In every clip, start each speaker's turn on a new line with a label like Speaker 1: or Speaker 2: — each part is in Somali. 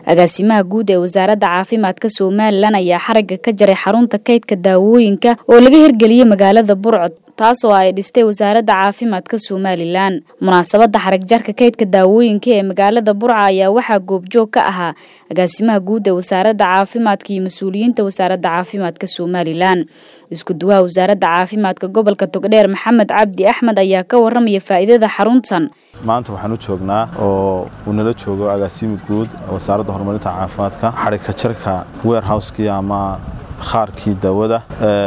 Speaker 1: agaasimaha guud ee wasaaradda caafimaadka Soomaaliland ayaa xarigga ka jaray xarunta kaydka daawooyinka oo laga hirgeliyay magaalada Burco taasoo ay dhistay wasaaradda caafimaadka Soomaaliland. Munaasabadda xarig jarka kaydka daawooyinka ee magaalada Burco ayaa waxaa goobjoog ka ahaa agaasimaha guud ee wasaaradda caafimaadka iyo mas'uuliyiinta wasaaradda caafimaadka Soomaaliland. Isku duwaha wasaaradda caafimaadka gobolka Togdheer Maxamed Cabdi Axmed ayaa ka warramaya faa'iidada xaruntan.
Speaker 2: maanta waxaan u joognaa oo uu nala joogo agaasimiga guud wasaaradda horumarinta caafimaadka xarigga jarka warehouse-kii ama khaarkii daawada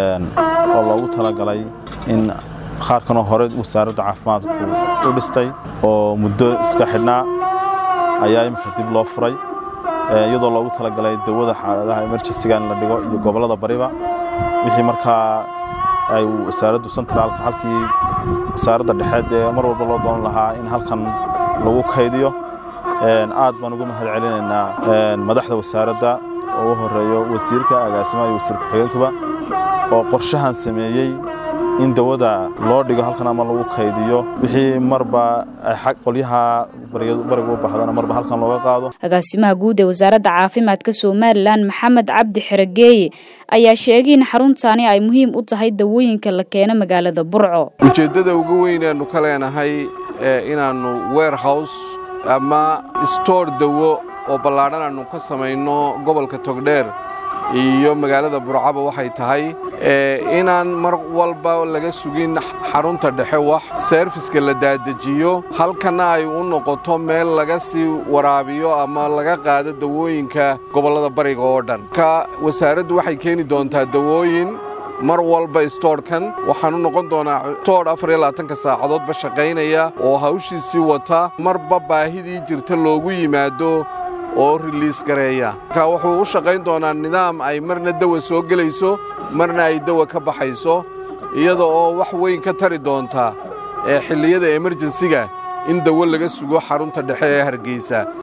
Speaker 2: oo loogu talagalay in khaarkan hore wasaaradda caafimaadku u dhistay oo muddo iska xidhnaa ayaa imika dib loo furay iyadoo loogu talagalay daawada xaaladaha emergency-ga in la dhigo iyo gobolada bariba wixii markaa ay wasaaraddu centraalka halkii wasaaradda dhexe ee mar walba loo doonan lahaa in halkan lagu kaydiyo aad baan ugu mahad celinaynaa madaxda wasaaradda oo horeeyo wasiirka agaasimaha iyo wasiirka xigeenkuba oo qorshahan sameeyay in dawada loo dhigo halkan ama lagu kaydiyo wixii marba ay xaq qolyaha bariga u baxdana marba halkan looga qaado.
Speaker 1: Agaasimaha guud ee wasaaradda caafimaadka Soomaaliland Maxamed Cabdi Xirageeye ayaa sheegay in xaruntani ay muhiim u tahay dawooyinka la keeno magaalada Burco.
Speaker 3: Ujeedada ugu weyn ee ka leenahay inaanu warehouse ama store dawo oo ballaaran aanu ka sameeyno gobolka Togdheer iyo magaalada Burco waxay tahay inaan mar walba laga sugin xarunta dhexe wax service-ka la daadajiyo halkana ay u noqoto meel laga sii waraabiyo ama laga qaado dawooyinka gobolada bariga oo dhan ka wasaaraddu waxay keeni doontaa dawooyin mar walba store-kan waxaan u noqon doonaa store 24 saacadood ba shaqeynaya oo hawshiisii wata marba baahidii jirta loogu yimaado oo release gareeya ka wuxuu u shaqeyn doonaa nidaam ay marna dawa soo galayso marna ay dawa ka baxayso iyadoo oo wax weyn ka tari doonta xilliyada emergency-ga in dawo laga sugo xarunta dhexe ee Hargeysa.